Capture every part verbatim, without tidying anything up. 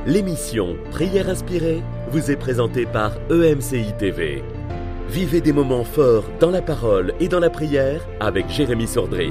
L'émission Prière inspirée vous est présentée par E M C I T V. Vivez des moments forts dans la parole et dans la prière avec Jérémy Sordrill.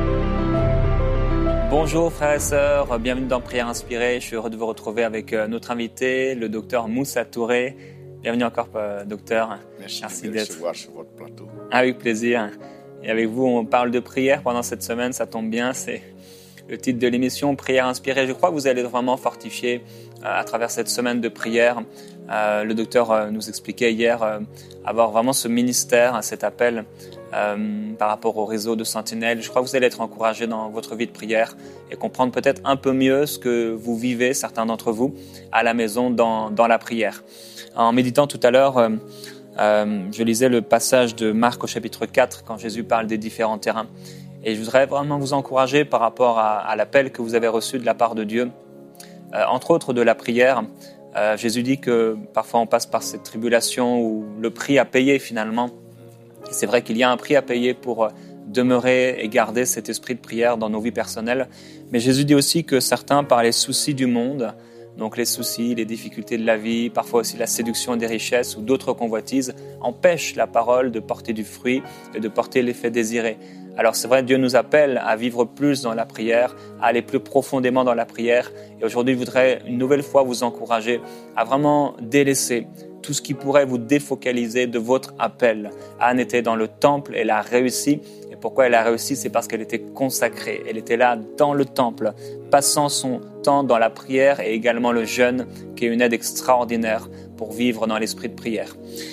Bonjour frères et sœurs, bienvenue dans Prière inspirée. Je suis heureux de vous retrouver avec notre invité, le docteur Moussa Touré. Bienvenue encore, docteur. Merci, Merci de me d'être recevoir sur votre plateau. avec plaisir. Et avec vous, on parle de prière pendant cette semaine, ça tombe bien, c'est le titre de l'émission, Prière inspirée. Je crois que vous allez être vraiment fortifiés euh, à travers cette semaine de prière. Euh, le docteur euh, nous expliquait hier euh, avoir vraiment ce ministère, cet appel euh, par rapport au réseau de Sentinelles. Je crois que vous allez être encouragés dans votre vie de prière et comprendre peut-être un peu mieux ce que vous vivez, certains d'entre vous, à la maison dans, dans la prière. En méditant tout à l'heure, euh, euh, je lisais le passage de Marc au chapitre quatre quand Jésus parle des différents terrains. Et je voudrais vraiment vous encourager par rapport à, à l'appel que vous avez reçu de la part de Dieu, euh, entre autres de la prière. Euh, Jésus dit que parfois on passe par cette tribulation où le prix à payer finalement. Et c'est vrai qu'il y a un prix à payer pour demeurer et garder cet esprit de prière dans nos vies personnelles. Mais Jésus dit aussi que certains, par les soucis du monde, donc les soucis, les difficultés de la vie, parfois aussi la séduction des richesses ou d'autres convoitises, empêchent la parole de porter du fruit et de porter l'effet désiré. Alors c'est vrai, Dieu nous appelle à vivre plus dans la prière, à aller plus profondément dans la prière. Et aujourd'hui, je voudrais une nouvelle fois vous encourager à vraiment délaisser tout ce qui pourrait vous défocaliser de votre appel. Anne était dans le temple, elle a réussi. Et pourquoi elle a réussi? C'est parce qu'elle était consacrée. Elle était là dans le temple, passant son temps dans la prière et également le jeûne, qui est une aide extraordinaire pour vivre dans l'esprit de prière.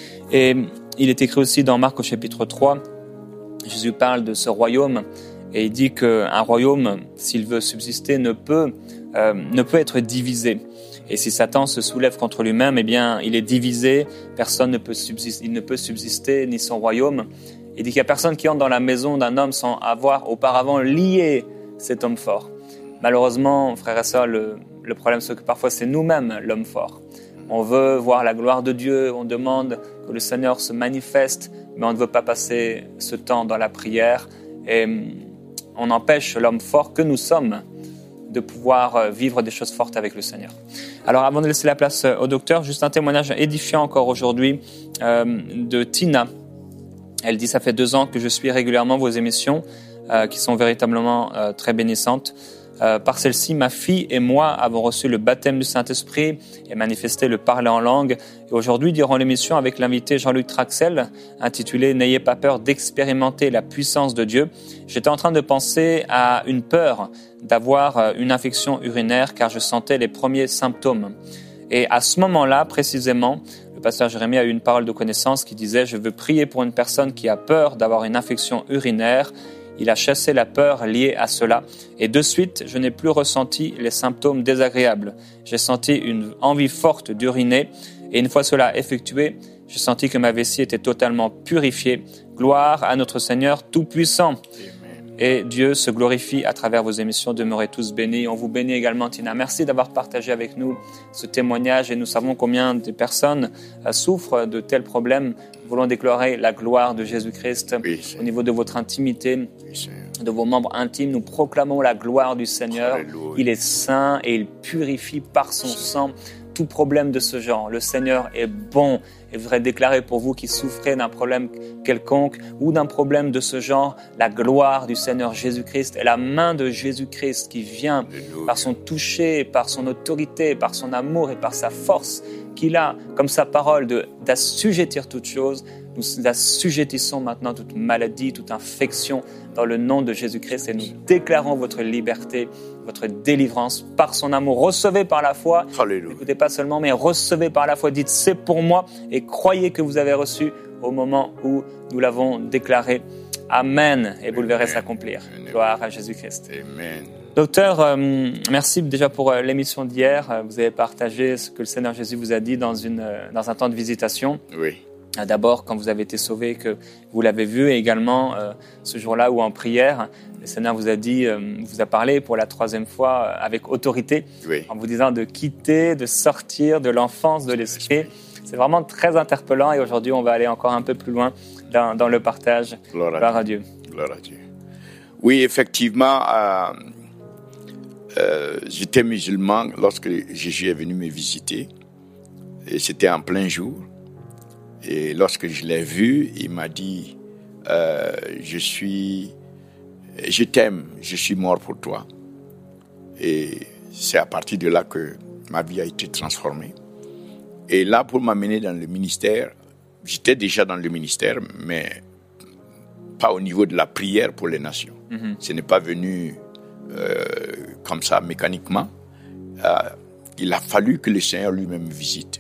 Et il est écrit aussi dans Marc au chapitre trois, Jésus parle de ce royaume et il dit qu'un royaume, s'il veut subsister, ne peut, euh, ne peut être divisé. Et si Satan se soulève contre lui-même, eh bien, il est divisé, personne ne peut subsister, il ne peut subsister, ni son royaume. Il dit qu'il n'y a personne qui entre dans la maison d'un homme sans avoir auparavant lié cet homme fort. Malheureusement, frères et sœurs, le, le problème c'est que parfois c'est nous-mêmes l'homme fort. On veut voir la gloire de Dieu, on demande que le Seigneur se manifeste, mais on ne veut pas passer ce temps dans la prière et on empêche l'homme fort que nous sommes de pouvoir vivre des choses fortes avec le Seigneur. Alors avant de laisser la place au docteur, juste un témoignage édifiant encore aujourd'hui euh, de Tina. Elle dit « Ça fait deux ans que je suis régulièrement vos émissions euh, qui sont véritablement euh, très bénissantes. Euh, par celle-ci, ma fille et moi avons reçu le baptême du Saint-Esprit et manifesté le parler en langue. Et aujourd'hui, durant l'émission avec l'invité Jean-Luc Traxel, intitulée « N'ayez pas peur d'expérimenter la puissance de Dieu », j'étais en train de penser à une peur d'avoir une infection urinaire car je sentais les premiers symptômes. Et à ce moment-là, précisément, le pasteur Jérémy a eu une parole de connaissance qui disait « Je veux prier pour une personne qui a peur d'avoir une infection urinaire ». Il a chassé la peur liée à cela et de suite, je n'ai plus ressenti les symptômes désagréables. J'ai senti une envie forte d'uriner et une fois cela effectué, j'ai senti que ma vessie était totalement purifiée. Gloire à notre Seigneur Tout-Puissant. Et Dieu se glorifie à travers vos émissions. Demeurez tous bénis. On vous bénit également, Tina. Merci d'avoir partagé avec nous ce témoignage et nous savons combien de personnes souffrent de tels problèmes. Nous voulons déclarer la gloire de Jésus-Christ oui, au niveau de votre intimité, oui, de vos membres intimes. Nous proclamons la gloire du Seigneur. Alléluia. Il est saint et il purifie par son sang tout problème de ce genre. Le Seigneur est bon. Et je voudrais déclarer pour vous qui souffrez d'un problème quelconque ou d'un problème de ce genre, la gloire du Seigneur Jésus-Christ et la main de Jésus-Christ qui vient Alléluia. Par son toucher, par son autorité, par son amour et par sa force qu'il a, comme sa parole, de, d'assujettir toutes choses. Nous assujettissons maintenant toute maladie, toute infection dans le nom de Jésus-Christ et nous déclarons votre liberté, votre délivrance par son amour. Recevez par la foi, Alléluia. N'écoutez pas seulement, mais recevez par la foi. Dites, c'est pour moi et croyez que vous avez reçu au moment où nous l'avons déclaré. Amen. Et vous le verrez s'accomplir. Gloire à Jésus-Christ. Amen. Docteur, euh, merci déjà pour euh, l'émission d'hier. Vous avez partagé ce que le Seigneur Jésus vous a dit dans, une, euh, dans un temps de visitation. Oui. D'abord, quand vous avez été sauvé, que vous l'avez vu, et également euh, ce jour-là où en prière, le Seigneur vous a dit, euh, vous a parlé pour la troisième fois euh, avec autorité, oui. en vous disant de quitter, de sortir de l'enfance de l'esprit. C'est vraiment très interpellant et aujourd'hui, on va aller encore un peu plus loin dans, dans le partage. Gloire à, Gloire à Dieu. Gloire à Dieu. Oui, effectivement, euh, euh, j'étais musulman lorsque Jésus est venu me visiter. Et c'était en plein jour. Et lorsque je l'ai vu, il m'a dit, euh, je suis, je t'aime, je suis mort pour toi. Et c'est à partir de là que ma vie a été transformée. Et là, pour m'amener dans le ministère, j'étais déjà dans le ministère, mais pas au niveau de la prière pour les nations. Mm-hmm. Ce n'est pas venu euh, comme ça, mécaniquement. Euh, il a fallu que le Seigneur lui-même visite.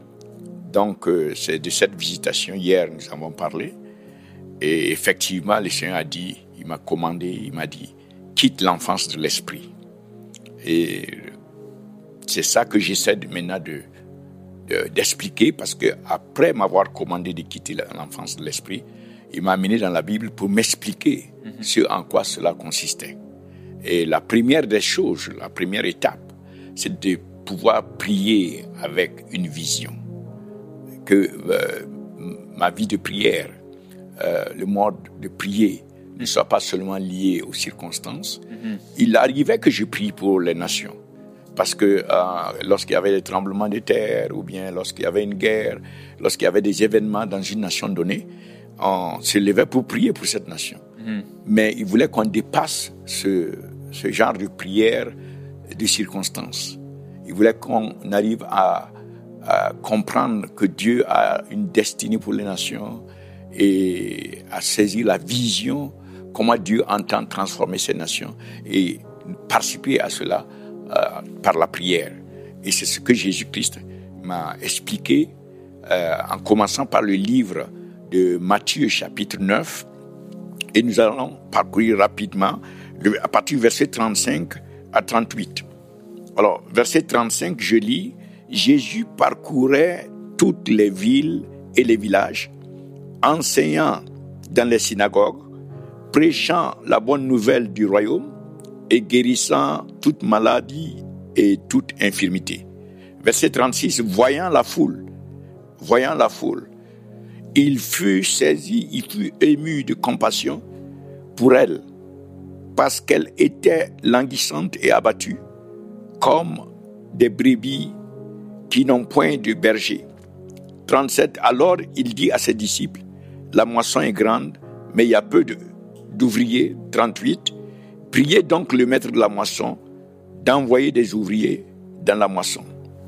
Donc, euh, c'est de cette visitation, hier, nous avons parlé. Et effectivement, le Seigneur a dit, il m'a commandé, il m'a dit, quitte l'enfance de l'esprit. Et c'est ça que j'essaie de, maintenant de, de, d'expliquer, parce qu'après m'avoir commandé de quitter l'enfance de l'esprit, il m'a amené dans la Bible pour m'expliquer mm-hmm. ce en quoi cela consistait. Et la première des choses, la première étape, c'est de pouvoir prier avec une vision. Que euh, ma vie de prière, euh, le mode de prier, ne soit pas seulement lié aux circonstances. Mm-hmm. Il arrivait que je prie pour les nations. Parce que euh, lorsqu'il y avait des tremblements de terre, ou bien lorsqu'il y avait une guerre, lorsqu'il y avait des événements dans une nation donnée, on se levait pour prier pour cette nation. Mm-hmm. Mais il voulait qu'on dépasse ce, ce genre de prière de circonstances. Il voulait qu'on arrive à à comprendre que Dieu a une destinée pour les nations et à saisir la vision, comment Dieu entend transformer ces nations et participer à cela euh, par la prière. Et c'est ce que Jésus-Christ m'a expliqué euh, en commençant par le livre de Matthieu chapitre neuf, et nous allons parcourir rapidement le, à partir du verset trente-cinq à trente-huit. Alors, verset trente-cinq, je lis: Jésus parcourait toutes les villes et les villages, enseignant dans les synagogues, prêchant la bonne nouvelle du royaume et guérissant toute maladie et toute infirmité. Verset trente-six, voyant la foule, voyant la foule, il fut saisi, il fut ému de compassion pour elle, parce qu'elle était languissante et abattue, comme des brebis qui n'ont point de berger. trente-sept, alors il dit à ses disciples, la moisson est grande, mais il y a peu de, d'ouvriers. trente-huit, priez donc le maître de la moisson d'envoyer des ouvriers dans la moisson.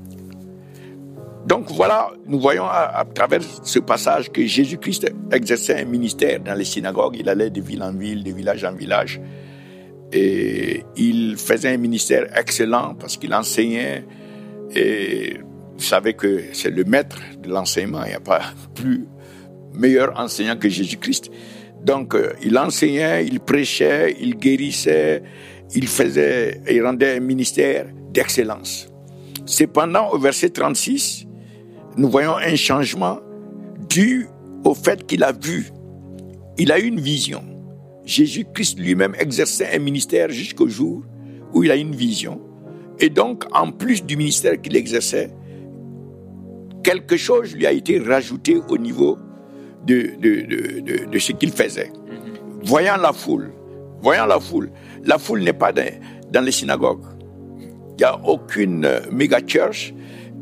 Donc voilà, nous voyons à, à travers ce passage que Jésus-Christ exerçait un ministère dans les synagogues. Il allait de ville en ville, de village en village. Et il faisait un ministère excellent parce qu'il enseignait. Et vous savez que c'est le maître de l'enseignement. Il n'y a pas plus meilleur enseignant que Jésus-Christ. Donc, il enseignait, il prêchait, il guérissait, il faisait, il rendait un ministère d'excellence. Cependant, au verset trente-six, nous voyons un changement dû au fait qu'il a vu, il a eu une vision. Jésus-Christ lui-même exerçait un ministère jusqu'au jour où il a eu une vision. Et donc, en plus du ministère qu'il exerçait, quelque chose lui a été rajouté au niveau de, de, de, de, de ce qu'il faisait. Mm-hmm. Voyant la foule, voyant la foule, la foule n'est pas dans, dans les synagogues. Il n'y a aucune euh, méga church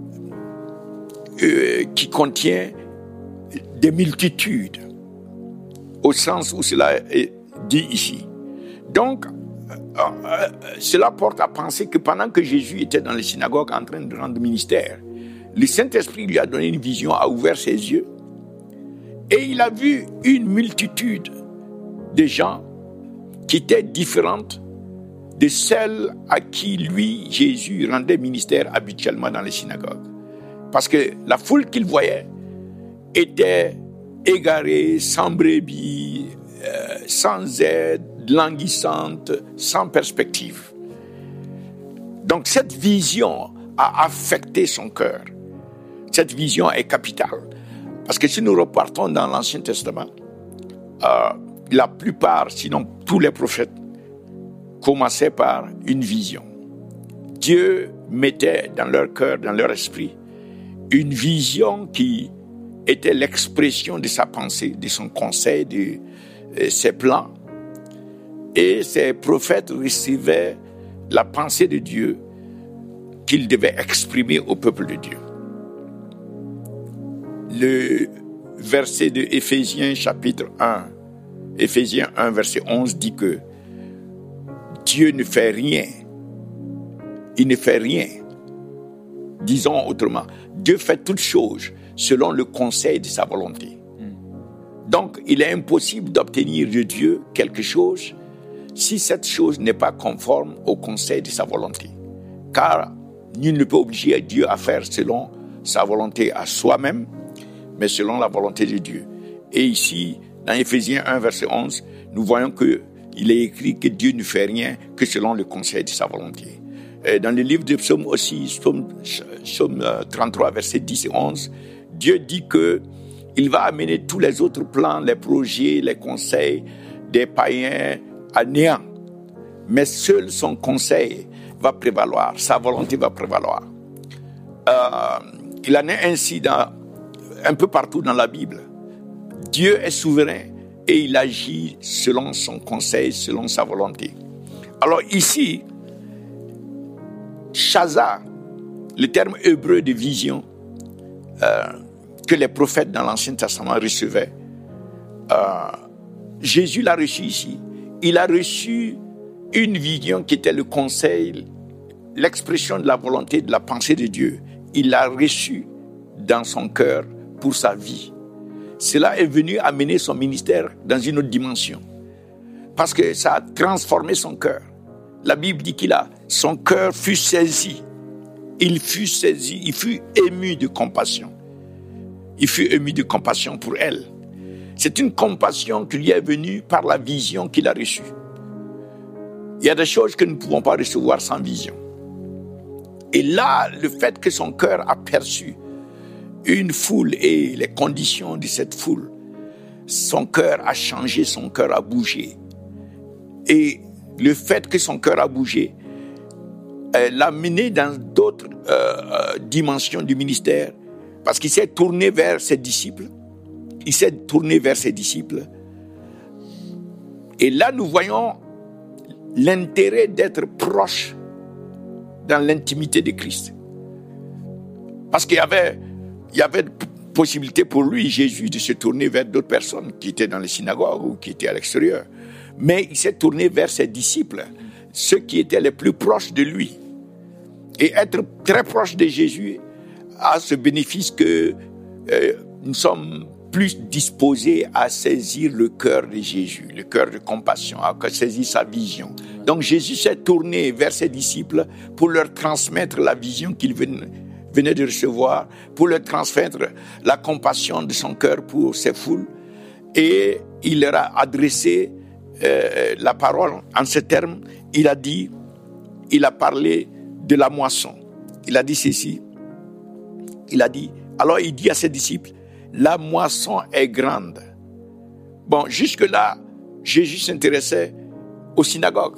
euh, qui contient des multitudes, au sens où cela est dit ici. Donc, euh, euh, cela porte à penser que pendant que Jésus était dans les synagogues en train de rendre ministère, le Saint-Esprit lui a donné une vision, a ouvert ses yeux, et il a vu une multitude de gens qui étaient différentes de celles à qui lui, Jésus, rendait ministère habituellement dans les synagogues. Parce que la foule qu'il voyait était égarée, sans brebis, euh, sans aide, languissante, sans perspective. Donc cette vision a affecté son cœur. Cette vision est capitale. Parce que si nous repartons dans l'Ancien Testament, euh, la plupart, sinon tous les prophètes, commençaient par une vision. Dieu mettait dans leur cœur, dans leur esprit, une vision qui était l'expression de sa pensée, de son conseil, de euh, ses plans. Et ces prophètes recevaient la pensée de Dieu qu'il devait exprimer au peuple de Dieu. Le verset de Éphésiens chapitre un, Éphésiens un verset onze dit que Dieu ne fait rien. Il ne fait rien. Disons autrement, Dieu fait toutes choses selon le conseil de sa volonté. Donc, il est impossible d'obtenir de Dieu quelque chose si cette chose n'est pas conforme au conseil de sa volonté. Car nul ne peut obliger Dieu à faire selon sa volonté à soi-même, mais selon la volonté de Dieu. Et ici, dans Éphésiens un, verset onze, nous voyons qu'il est écrit que Dieu ne fait rien que selon le conseil de sa volonté. Et dans le livre de Psaume aussi, Psaume, Psaume trente-trois, verset dix et onze, Dieu dit que il va amener tous les autres plans, les projets, les conseils des païens à néant. Mais seul son conseil va prévaloir, sa volonté va prévaloir. Euh, il en est ainsi dans, un peu partout dans la Bible. Dieu est souverain et il agit selon son conseil, selon sa volonté. Alors ici, Chaza, le terme hébreu de vision, euh, que les prophètes dans l'Ancien Testament recevaient, euh, Jésus l'a reçu ici. Il a reçu une vision qui était le conseil, l'expression de la volonté, de la pensée de Dieu. Il l'a reçu dans son cœur pour sa vie. Cela est venu amener son ministère dans une autre dimension. Parce que ça a transformé son cœur. La Bible dit qu'il a, son cœur fut saisi. Il fut saisi, il fut ému de compassion. Il fut ému de compassion pour elle. C'est une compassion qui lui est venue par la vision qu'il a reçue. Il y a des choses que nous ne pouvons pas recevoir sans vision. Et là, le fait que son cœur a perçu une foule et les conditions de cette foule, son cœur a changé, son cœur a bougé. Et le fait que son cœur a bougé euh, l'a mené dans d'autres euh, dimensions du ministère, parce qu'il s'est tourné vers ses disciples. Il s'est tourné vers ses disciples. Et là, nous voyons l'intérêt d'être proche dans l'intimité de Christ. Parce qu'il y avait, il y avait possibilité pour lui, Jésus, de se tourner vers d'autres personnes qui étaient dans les synagogues ou qui étaient à l'extérieur. Mais il s'est tourné vers ses disciples, ceux qui étaient les plus proches de lui. Et être très proche de Jésus a ce bénéfice que euh, nous sommes plus disposés à saisir le cœur de Jésus, le cœur de compassion, à saisir sa vision. Donc Jésus s'est tourné vers ses disciples pour leur transmettre la vision qu'il venait de recevoir, pour leur transmettre la compassion de son cœur pour ces foules. Et il leur a adressé euh, la parole en ces termes. Il a dit, il a parlé de la moisson. Il a dit ceci. Il a dit, alors il dit à ses disciples, la moisson est grande. Bon, jusque-là, Jésus s'intéressait aux synagogues.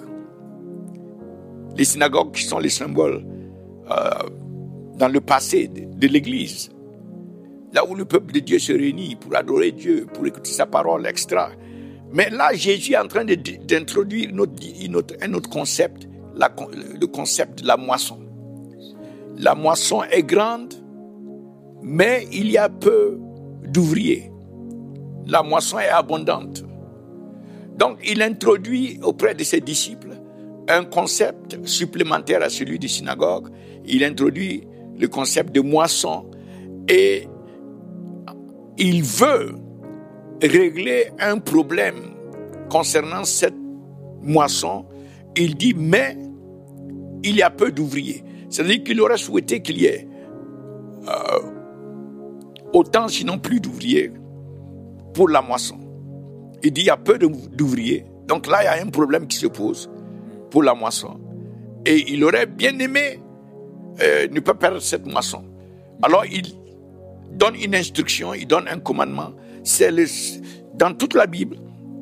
Les synagogues qui sont les symboles euh, dans le passé de, de l'Église. Là où le peuple de Dieu se réunit pour adorer Dieu, pour écouter sa parole, et cetera. Mais là, Jésus est en train de, d'introduire une autre, une autre, un autre concept, la, le concept de la moisson. La moisson est grande, mais il y a peu d'ouvriers. La moisson est abondante. Donc, il introduit auprès de ses disciples un concept supplémentaire à celui des synagogues. Il introduit le concept de moisson et il veut régler un problème concernant cette moisson. Il dit, mais il y a peu d'ouvriers. C'est-à-dire qu'il aurait souhaité qu'il y ait euh, autant, sinon plus d'ouvriers pour la moisson. Il dit, il y a peu d'ouvriers. Donc là, il y a un problème qui se pose pour la moisson. Et il aurait bien aimé euh, ne pas perdre cette moisson. Alors, il donne une instruction, il donne un commandement. C'est le, dans toute la Bible,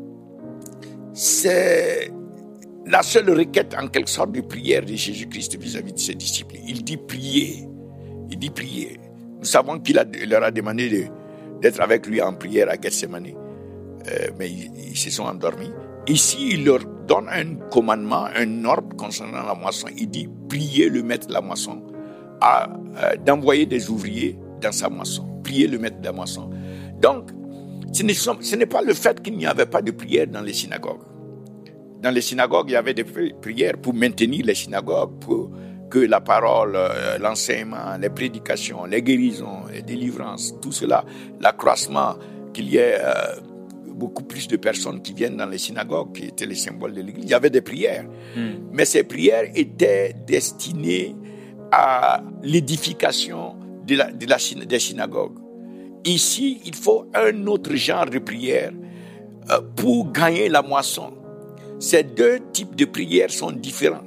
c'est la seule requête, en quelque sorte, de prière de Jésus-Christ vis-à-vis de ses disciples. Il dit prier. Il dit prier. Nous savons qu'il a, il leur a demandé de, d'être avec lui en prière à Gethsémani. Euh, mais ils, ils se sont endormis. Ici, il leur donne un commandement, un ordre concernant la moisson. Il dit, priez le maître de la moisson à, euh, d'envoyer des ouvriers dans sa moisson. Priez le maître de la moisson. Donc, ce n'est, ce n'est pas le fait qu'il n'y avait pas de prière dans les synagogues. Dans les synagogues, il y avait des prières pour maintenir les synagogues, pour que la parole, euh, l'enseignement, les prédications, les guérisons, les délivrances, tout cela, l'accroissement, qu'il y ait euh, beaucoup plus de personnes qui viennent dans les synagogues, qui étaient les symboles de l'Église. Il y avait des prières. Mm. Mais ces prières étaient destinées à l'édification de la, de la, des synagogues. Ici, il faut un autre genre de prière euh, pour gagner la moisson. Ces deux types de prières sont différents.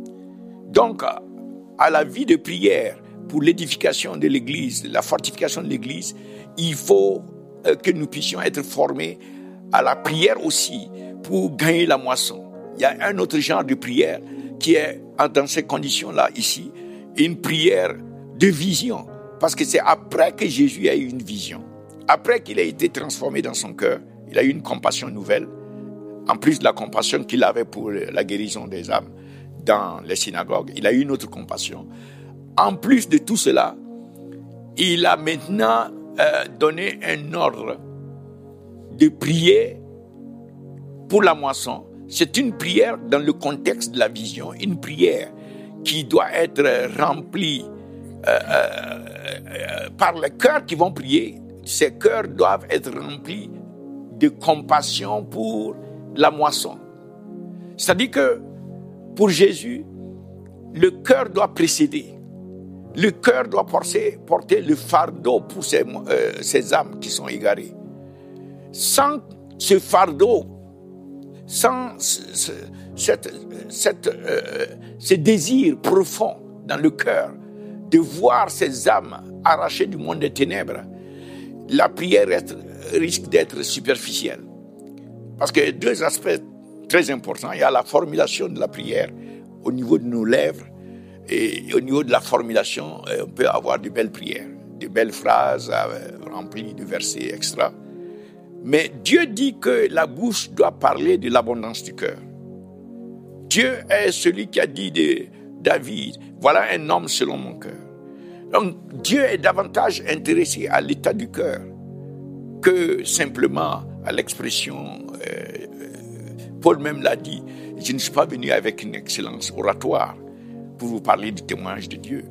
Donc, à la vie de prière pour l'édification de l'Église, la fortification de l'Église, il faut euh, que nous puissions être formés à la prière aussi pour gagner la moisson. Il y a un autre genre de prière qui est dans ces conditions-là ici, une prière de vision. Parce que c'est après que Jésus a eu une vision, après qu'il a été transformé dans son cœur, il a eu une compassion nouvelle, en plus de la compassion qu'il avait pour la guérison des âmes dans les synagogues, il a eu une autre compassion. En plus de tout cela, il a maintenant euh, donné un ordre de prier pour la moisson. C'est une prière dans le contexte de la vision, une prière qui doit être remplie Euh, euh, par les cœurs qui vont prier. Ces cœurs doivent être remplis de compassion pour la moisson. C'est-à-dire que pour Jésus, le cœur doit précéder. Le cœur doit porter, porter le fardeau pour ces, euh, ces âmes qui sont égarées. Sans ce fardeau, sans ce, ce, cette, cette, euh, ce désir profond dans le cœur de voir ces âmes arrachées du monde des ténèbres, la prière risque d'être superficielle. Parce qu'il y a deux aspects très importants. Il y a la formulation de la prière au niveau de nos lèvres, et au niveau de la formulation, on peut avoir de belles prières, de belles phrases remplies de versets extra. Mais Dieu dit que la bouche doit parler de l'abondance du cœur. Dieu est celui qui a dit de David, voilà un homme selon mon cœur. Donc Dieu est davantage intéressé à l'état du cœur que simplement à l'expression. Euh, Paul même l'a dit, je ne suis pas venu avec une excellence oratoire pour vous parler du témoignage de Dieu.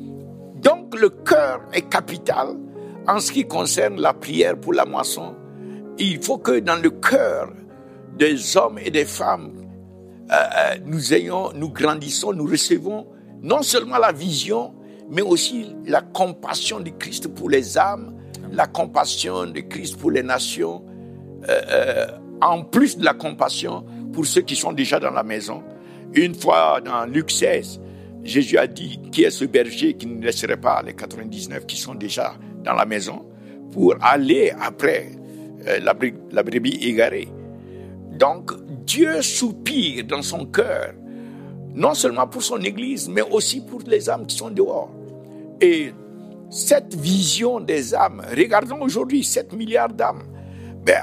Donc le cœur est capital en ce qui concerne la prière pour la moisson. Il faut que dans le cœur des hommes et des femmes, Euh, nous ayons, nous grandissons, nous recevons non seulement la vision, mais aussi la compassion de Christ pour les âmes, la compassion de Christ pour les nations, euh, euh, en plus de la compassion pour ceux qui sont déjà dans la maison. Une fois dans Luc seize, Jésus a dit, qui est ce berger qui ne laisserait pas les quatre-vingt-dix-neuf qui sont déjà dans la maison pour aller après euh, la, la brebis égarée. Donc, Dieu soupire dans son cœur, non seulement pour son Église, mais aussi pour les âmes qui sont dehors. Et cette vision des âmes, regardons aujourd'hui sept milliards d'âmes, ben,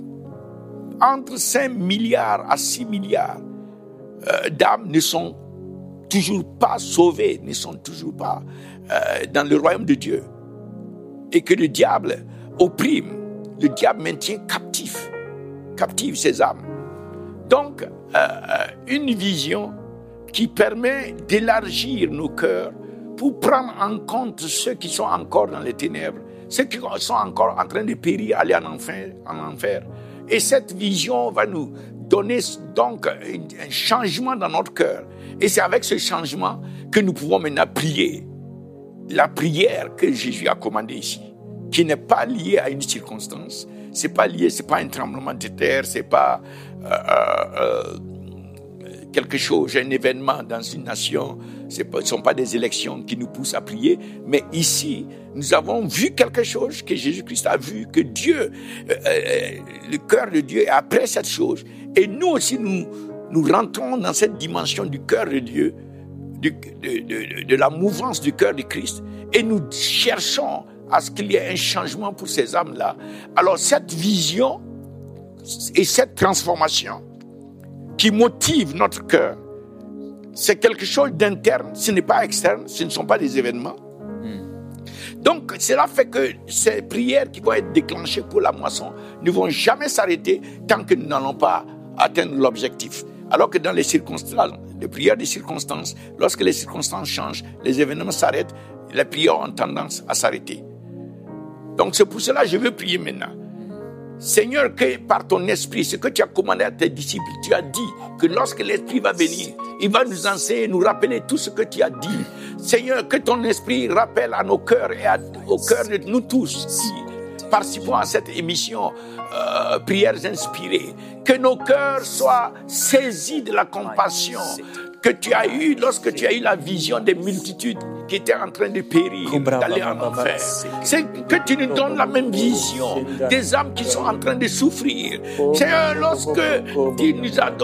entre cinq milliards à six milliards euh, d'âmes ne sont toujours pas sauvées, ne sont toujours pas euh, dans le royaume de Dieu. Et que le diable opprime, le diable maintient captif, captive ces âmes. Donc, euh, une vision qui permet d'élargir nos cœurs pour prendre en compte ceux qui sont encore dans les ténèbres, ceux qui sont encore en train de périr, aller en enfer, en enfer. Et cette vision va nous donner donc un changement dans notre cœur. Et c'est avec ce changement que nous pouvons maintenant prier. La prière que Jésus a commandée ici, qui n'est pas liée à une circonstance, c'est pas lié, c'est pas un tremblement de terre, c'est pas euh, euh, quelque chose, un événement dans une nation, ce ne sont pas des élections qui nous poussent à prier, mais ici, nous avons vu quelque chose que Jésus-Christ a vu, que Dieu, euh, euh, le cœur de Dieu est après cette chose, et nous aussi, nous, nous rentrons dans cette dimension du cœur de Dieu, de, de, de, de la mouvance du cœur de Christ, et nous cherchons à ce qu'il y ait un changement pour ces âmes-là. Alors cette vision et cette transformation qui motive notre cœur. C'est quelque chose d'interne, ce n'est pas externe, ce ne sont pas des événements. Mm. Donc, cela fait que ces prières qui vont être déclenchées pour la moisson ne vont jamais s'arrêter tant que nous n'allons pas atteindre l'objectif. Alors que dans les circonstances, les prières des circonstances, lorsque les circonstances changent, les événements s'arrêtent, les prières ont tendance à s'arrêter. Donc c'est pour cela que je veux prier maintenant. Seigneur, que par ton esprit, ce que tu as commandé à tes disciples, tu as dit que lorsque l'esprit va venir, il va nous enseigner, nous rappeler tout ce que tu as dit. Seigneur, que ton esprit rappelle à nos cœurs et à, au cœur de nous tous qui participons à cette émission, euh, prières inspirées, que nos cœurs soient saisis de la compassion que tu as eue lorsque tu as eu la vision des multitudes qui étaient en train de périr, d'aller en enfer. C'est que tu nous donnes la même vision des âmes qui sont en train de souffrir. Seigneur, lorsque tu nous as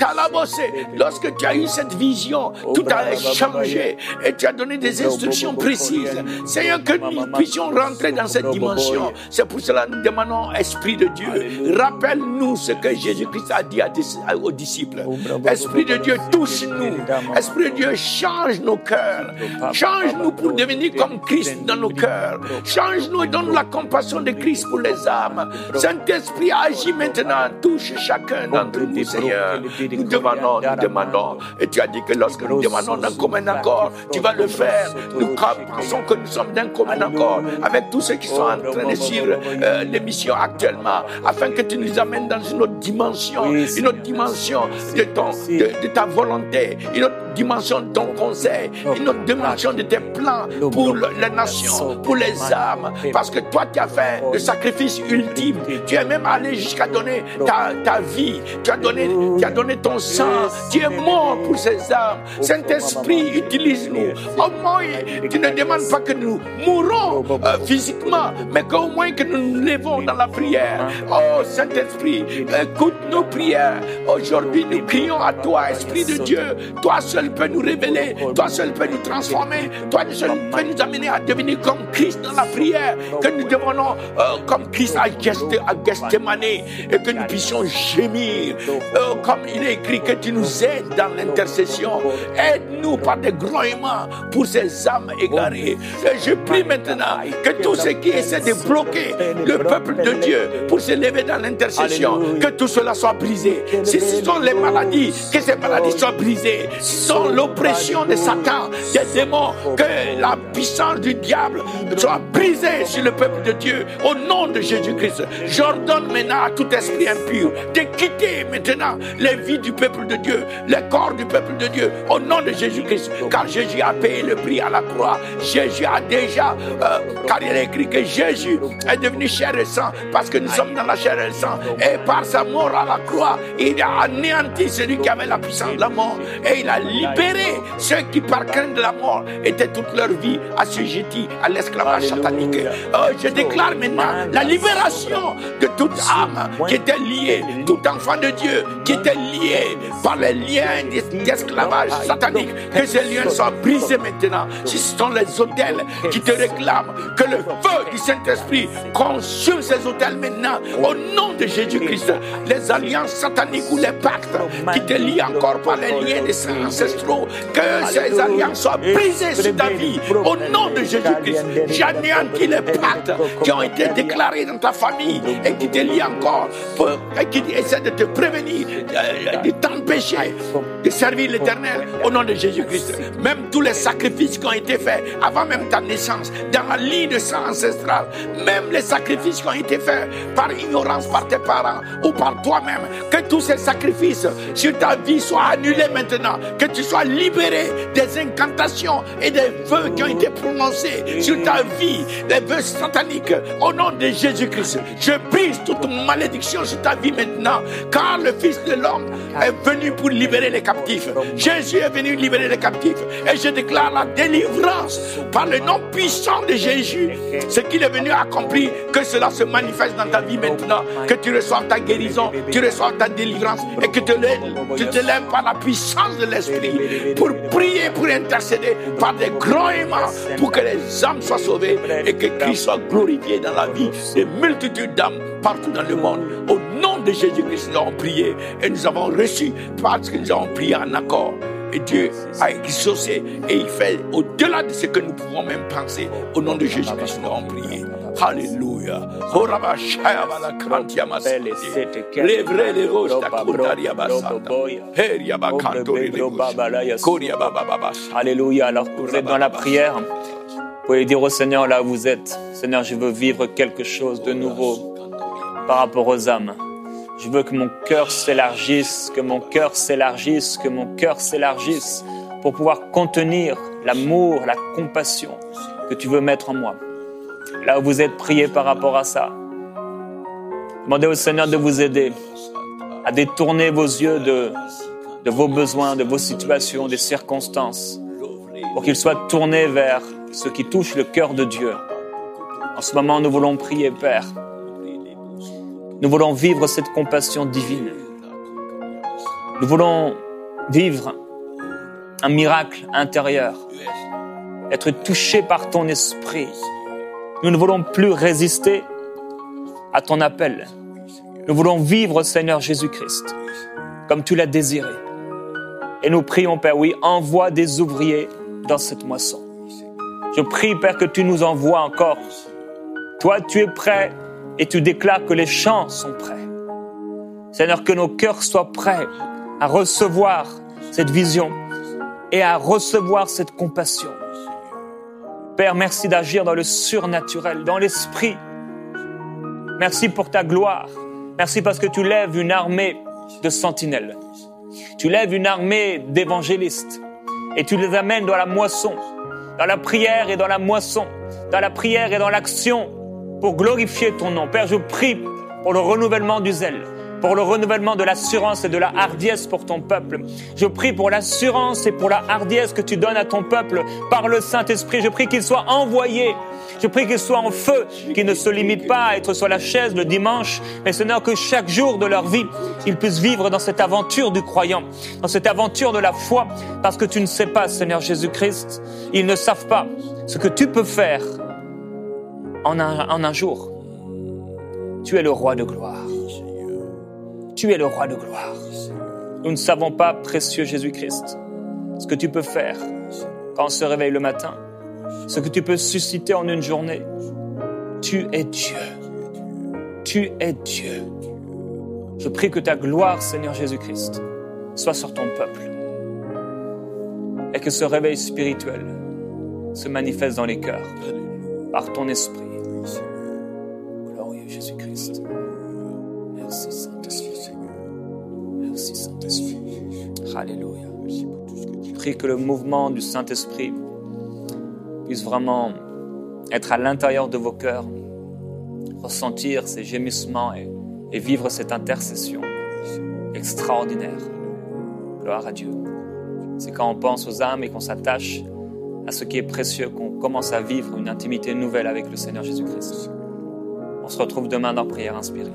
lorsque tu as eu cette vision, tout a changé et tu as donné des instructions précises. Seigneur, que nous puissions rentrer dans cette dimension. C'est pour cela que nous demandons, Esprit de Dieu, rappelle-nous ce que Jésus-Christ a dit aux disciples. Esprit de Dieu, touche-nous. Esprit de Dieu, change nos cœurs. Change-nous pour devenir comme Christ dans nos cœurs. Change-nous et donne la compassion de Christ pour les âmes. Saint-Esprit, agis maintenant, touche chacun d'entre nous, Seigneur. Nous demandons, nous demandons. Et tu as dit que lorsque nous demandons d'un commun accord, tu vas le faire. Nous pensons que nous sommes d'un commun accord avec tous ceux qui sont en train de suivre euh, l'émission actuellement, afin que tu nous amènes dans une autre dimension, une autre dimension de, ton, de, de ta volonté, une autre dimension de ton conseil, une autre dimension de tes plans pour les nations, pour les âmes, parce que toi tu as fait le sacrifice ultime, tu es même allé jusqu'à donner ta, ta vie, tu as donné, tu as donné ton sang, tu es mort pour ces âmes. Saint-Esprit, utilise-nous. Au moins, tu ne demandes pas que nous mourons euh, physiquement, mais qu'au moins que nous nous levons dans la prière. Oh Saint-Esprit, écoute nos prières. Aujourd'hui, nous crions à toi, Esprit de Dieu. Toi seul peux nous révéler, toi seul peux nous transformer, toi seul peux nous amener à devenir comme Christ dans la prière, que nous devenons euh, comme Christ à Gethsemane et que nous puissions gémir, euh, comme il est écrit, que tu nous aides dans l'intercession. Aide-nous par des grognements pour ces âmes égarées. Et je prie maintenant que tous ceux qui essaient de bloquer le peuple de Dieu pour se lever dans l'intercession, que tout cela soit brisé. Si ce sont les maladies, que ces maladies soient brisées. Si ce sont l'oppression de Satan, des démons, que la puissance du diable soit brisée sur le peuple de Dieu. Au nom de Jésus-Christ, j'ordonne maintenant à tout esprit impur de quitter maintenant les vies du peuple de Dieu, les corps du peuple de Dieu, au nom de Jésus-Christ, car Jésus a payé le prix à la croix. Jésus a déjà, euh, car il est écrit que Jésus est devenu chair et sang, parce que nous sommes dans la chair et le sang, et par sa mort à la croix, il a anéanti celui qui avait la puissance de la mort, et il a libéré ceux qui par crainte de la mort étaient toute leur vie assujettis à l'esclavage satanique. Oh, je déclare maintenant la libération de toute âme qui était liée, tout enfant de Dieu qui était lié par les liens d'esclavage satanique, que ces liens soient brisés maintenant. Si ce sont les autels qui te réclament, que le feu du Saint-Esprit consume ces autels maintenant, au nom de Jésus-Christ. Les alliances sataniques ou les pactes qui te lient encore par les liens des saints ancestraux, que ces alliances soient brisées sur ta vie, au nom de Jésus-Christ. J'anéantis les pactes qui ont été déclarés dans ta famille et qui te lient encore, pour, et qui essaient de te prévenir, de, de t'empêcher de servir l'Éternel, au nom de Jésus-Christ. Même tous les sacrifices qui ont été faits avant même ta naissance, dans la ligne de sang ancestral, même les sacrifices qui ont été faits par ignorance par tes parents ou par toi-même, que tous ces sacrifices sur ta vie soient annulés maintenant, que tu sois libéré des incantations et des vœux qui ont été prononcés sur ta vie, les vœux sataniques, au nom de Jésus-Christ. Je brise toute malédiction sur ta vie maintenant, car le Fils de l'homme est venu pour libérer les captifs. Jésus est venu libérer les captifs, et je déclare la délivrance par le nom puissant de Jésus. Ce qu'il est venu accomplir, que cela se manifeste dans ta vie maintenant, que tu reçoives ta guérison, tu reçoives ta délivrance, et que tu te lèves par la puissance puissance de l'Esprit pour prier, pour intercéder par des grognements pour que les âmes soient sauvées et que Christ soit glorifié dans la vie des multitudes d'âmes partout dans le monde. Au nom de Jésus-Christ, nous avons prié et nous avons reçu parce que nous avons prié en accord. Et Dieu a exaucé et il fait au-delà de ce que nous pouvons même penser. Au nom de Jésus-Christ, nous avons prié. Alléluia. Alléluia. Alors que vous êtes dans la prière, vous pouvez dire au Seigneur là où vous êtes: Seigneur, je veux vivre quelque chose de nouveau par rapport aux âmes. Je veux que mon cœur s'élargisse, que mon cœur s'élargisse, que mon cœur s'élargisse pour pouvoir contenir l'amour, la compassion que tu veux mettre en moi. Là où vous êtes, priez par rapport à ça. Demandez au Seigneur de vous aider à détourner vos yeux de, de vos besoins, de vos situations, des circonstances, pour qu'ils soient tournés vers ce qui touche le cœur de Dieu. En ce moment, nous voulons prier, Père. Nous voulons vivre cette compassion divine. Nous voulons vivre un miracle intérieur, être touchés par ton esprit. Nous ne voulons plus résister à ton appel. Nous voulons vivre, Seigneur Jésus-Christ, comme tu l'as désiré. Et nous prions, Père, oui, envoie des ouvriers dans cette moisson. Je prie, Père, que tu nous envoies encore. Toi, tu es prêt. Et tu déclares que les champs sont prêts. Seigneur, que nos cœurs soient prêts à recevoir cette vision et à recevoir cette compassion. Père, merci d'agir dans le surnaturel, dans l'esprit. Merci pour ta gloire. Merci parce que tu lèves une armée de sentinelles. Tu lèves une armée d'évangélistes et tu les amènes dans la moisson, dans la prière et dans la moisson, dans la prière et dans l'action, pour glorifier ton nom. Père, je prie pour le renouvellement du zèle, pour le renouvellement de l'assurance et de la hardiesse pour ton peuple. Je prie pour l'assurance et pour la hardiesse que tu donnes à ton peuple par le Saint-Esprit. Je prie qu'il soit envoyé. Je prie qu'il soit en feu, qu'il ne se limite pas à être sur la chaise le dimanche, mais Seigneur, que chaque jour de leur vie, ils puissent vivre dans cette aventure du croyant, dans cette aventure de la foi, parce que tu ne sais pas, Seigneur Jésus-Christ, ils ne savent pas ce que tu peux faire En un, en un jour. Tu es le roi de gloire. Tu es le roi de gloire. Nous ne savons pas, précieux Jésus-Christ, ce que tu peux faire quand on se réveille le matin, ce que tu peux susciter en une journée. Tu es Dieu. Tu es Dieu. Je prie que ta gloire, Seigneur Jésus-Christ, soit sur ton peuple et que ce réveil spirituel se manifeste dans les cœurs par ton esprit. Glorieux Jésus-Christ. Merci Saint-Esprit. Merci Saint-Esprit. Alléluia. Je prie que le mouvement du Saint-Esprit puisse vraiment être à l'intérieur de vos cœurs, ressentir ces gémissements et, et vivre cette intercession extraordinaire. Gloire à Dieu. C'est quand on pense aux âmes et qu'on s'attache à ce qui est précieux, qu'on commence à vivre une intimité nouvelle avec le Seigneur Jésus-Christ. On se retrouve demain dans Prière Inspirée.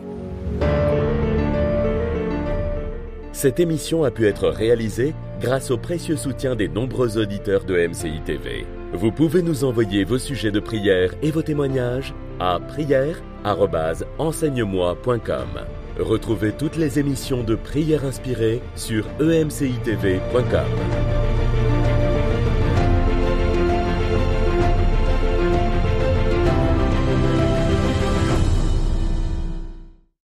Cette émission a pu être réalisée grâce au précieux soutien des nombreux auditeurs de M C I T V. Vous pouvez nous envoyer vos sujets de prière et vos témoignages à prière arobase enseigne moi point com. Retrouvez toutes les émissions de Prière Inspirée sur e m c i t v point com.